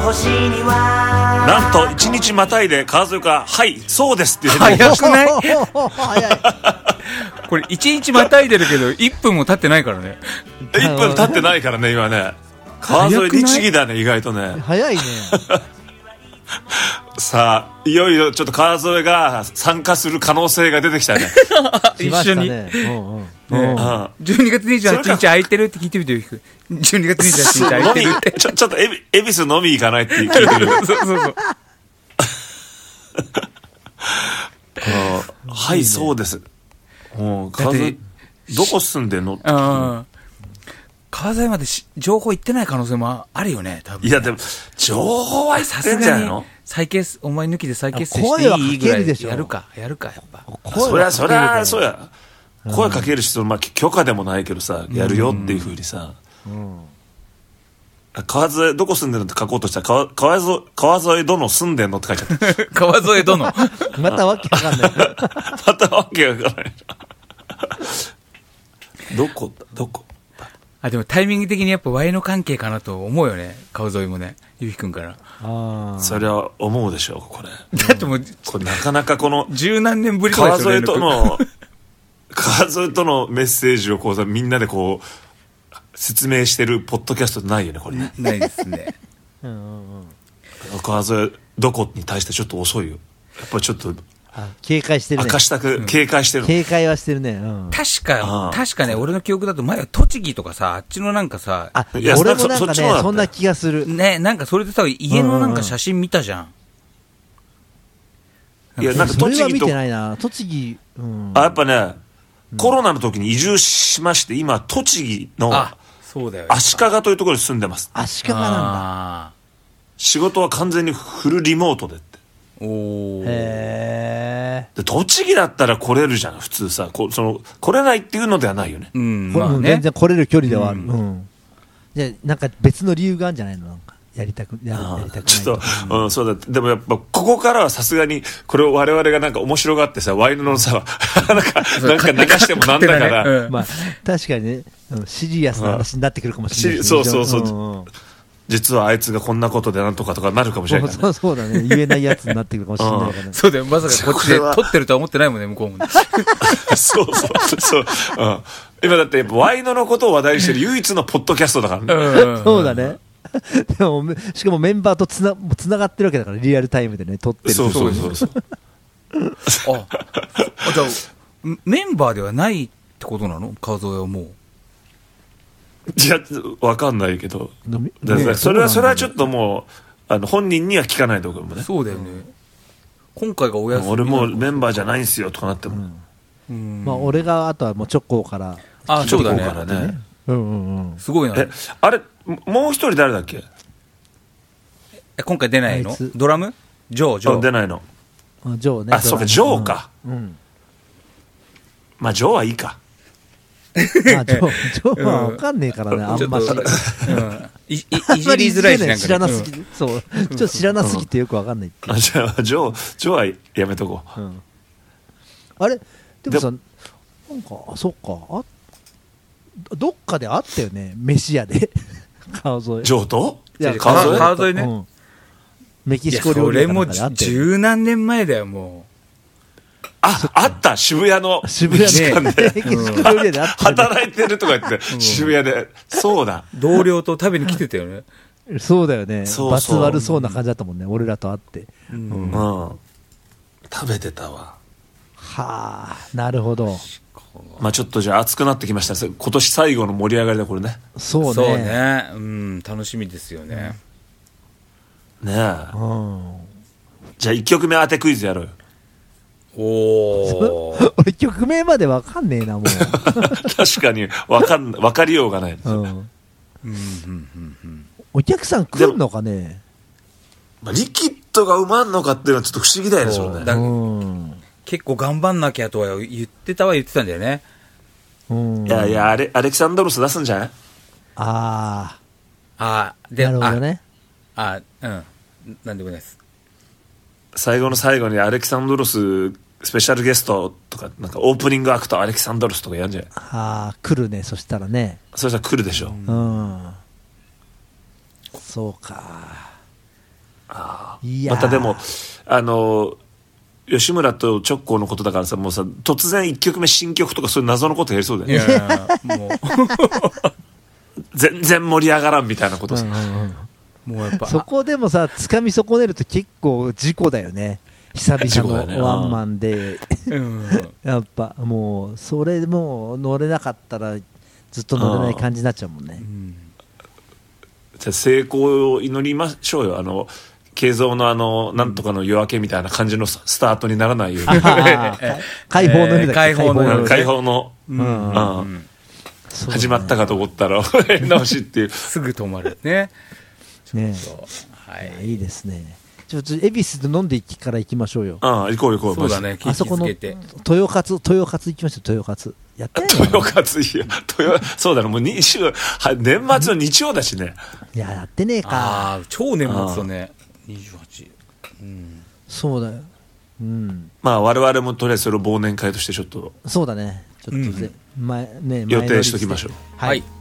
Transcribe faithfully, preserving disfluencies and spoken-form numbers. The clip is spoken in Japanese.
なんといちにちまたいで川添がはいそうですって言って早くない早いこれいちにちまたいでるけどいっぷんも経ってないからね。 いっぷん経ってないからね今ね。川添律儀だね意外とね。 早いねさあいよいよちょっと川添が参加する可能性が出てきたね一緒に、ねうんうんね、じゅうにがつにじゅうはちにち空いてるって聞いてみてよ。じゅうにがつにじゅうはちにち空いてるってちょ, ちょっとエビ恵比寿飲み行かないって聞いてるそうそうそうはいそうです。もう川添どこ住んでんのって川添まで情報言ってない可能性もあるよね多分ね。 いやでも情報は言ってんじゃないの。 再結お前抜きで再結成していいぐらいやるかやるかやっぱ。 そりゃそりゃそうや声かける人、まあ、許可でもないけどさやるよっていうふうにさ、うんうん、川添どこ住んでるのって書こうとしたら川添川添殿住んでんのって書いちゃった川添殿またわけわかんないまたわけわかんないどこどこあでもタイミング的にやっぱ Y の関係かなと思うよね川添もねゆうひくんから。 あそれは思うでしょうこれ。 だってもうこれなかなかこの十何年ぶりとか川添との川添とのメッセージをこうみんなでこう説明してるポッドキャストないよねこれね。 ないですねうんうん、 うん、川添どこに対してちょっと遅いよやっぱりちょっとあ警戒してるね。 明かしたく、うん、警戒してる警戒はしてるね、うん、 確か確かね俺の記憶だと前は栃木とかさあっちのなんかさあいや俺もなんかね そ, そんな気がするね。なんかそれでさ家のなんか写真見たじゃん、うんうん、いやなんか栃木とそれは見てないな栃木、うん、 あやっぱね、うん、コロナの時に移住しまして今栃木の足利というところに住んでます。 足利なんだ。 仕事は完全にフルリモートでって。 おへで栃木だったら来れるじゃん普通さこその来れないっていうのではないよね、 うんまあね、 全然来れる距離ではある、うんうん、じゃあなんか別の理由があるんじゃないのなんかやりたくやりたくないちょっと、うんうん、そうだでもやっぱここからはさすがにこれを我々がなんか面白がってさワインのさなんかなんか寝かしてもなんだから、ねうん、まあ確かにねシリアスな話になってくるかもしれない、 うん、そうそうそう、うんうん、実はあいつがこんなことでなんとかとかなるかもしれないから、ね、 そうそうだね言えないやつになってくるかもしれないからね、 うん、そうだよまさかこっちで撮ってるとは思ってないもんね向こうもねそうそうそう、うん、今だってワイノのことを話題にしてる唯一のポッドキャストだからね、 うん、そうだねでもしかもメンバーとつな、つながってるわけだからリアルタイムでね撮ってる。 そうそうそうそうああじゃあメンバーではないってことなの川添はもう。 いや分かんないけど、ね、それはそれはちょっともうあの本人には聞かないところもね。 そうだよね。今回がお休み俺もうメンバーじゃないんすよとかなっても、 うん、まあ俺があとはもうチョコからあチョコからね、 ね、うんうんうん、 すごいな。 えあれもう一人誰だっけ。 え今回出ないのドラムジョージョー出ないのジョーね。 あそうかジョーか、 うんうん、 まあジョーはいいかまあ、ジョー、ジョーは分かんねえからね、うん、あんまし、うん、 い, い, いじりづらいしなんか、ね、 知らなすぎ、うん、そう、ちょっと知らなすぎてよく分かんないっていう。 あじゃあジョー、ジョーはやめとこう、うん、 あれでもさなんかあそっかあどっかであったよね飯屋で川添ジョーといや川添川添ね、うん、 メキシコ料理屋なんかであったよね。 それも十何年前だよもう。 あ、あった渋谷の渋谷で、ね、 働いてるとか言って、うん、渋谷でそうだ同僚と食べに来てたよねそうだよね。バツ悪そうな感じだったもんね、うん、俺らと会って、 うんうんうん、食べてたわ。 はあなるほど。 まあちょっとじゃあ熱くなってきました。今年最後の盛り上がりだこれね。 そうね、 そうね、うん、楽しみですよね、 うん、ねえ、うん、じゃあいっきょくめ当てクイズやろうよ。 お俺曲名まで分かんねえなもう確かに分かん分かりようがない、うんうんうんうん、お客さん来るのかね。 まあ、リキッドが埋まんのかっていうのはちょっと不思議だよね。それね、 うん、結構頑張んなきゃとは言ってたは言ってたんだよね、 うん、 いやいやアレ、アレキサンドロス出すんじゃない。 ああでなるほどね。 ああうんなんでもないです。 最後の最後にアレキサンドロススペシャルゲストとかなんかオープニングアクトアレキサンドロスとかやるんじゃない。 ああ来るね。そしたらね。 そしたら来るでしょ、 うん、うん、そうか。 いやまたでもあの吉村と直行のことだからさ、もうさ突然いっきょくめ新曲とかそういう謎のことやりそうだよね。 いやいやもう全然盛り上がらんみたいなことさ、 うんうんうんもうやっぱそこでもさ掴み損ねると結構事故だよね。久々のワンマンで、 うん、 やっぱもうそれもう乗れなかったらずっと乗れない感じになっちゃうもんね。 うん、 じゃあ成功を祈りましょうよ。あの慶三のあのなんとかの夜明けみたいな感じのスタートにならないように。 解放の夢だっけ、 解放の夢解放の、 うんうんうん、 始まったかと思ったら直しっていうすぐ止まるね。 ね、 はい、 いいですね。ちょっと恵比寿で飲んでから行きましょうよ。 ああ行こう行こう。 そうだね。 あそこの豊勝豊勝行きましょう。豊勝やってないの？ 豊勝いや豊そうだね。もうに週年末の日曜だしね。 いややってねえか。 ああ超年末だね。にじゅうはち、うん、 そうだよ。うん。 まあ我々もとりあえずそれを忘年会としてちょっとそうだね。ちょっとで、うん、前ね予定しときましょう。 はい。はい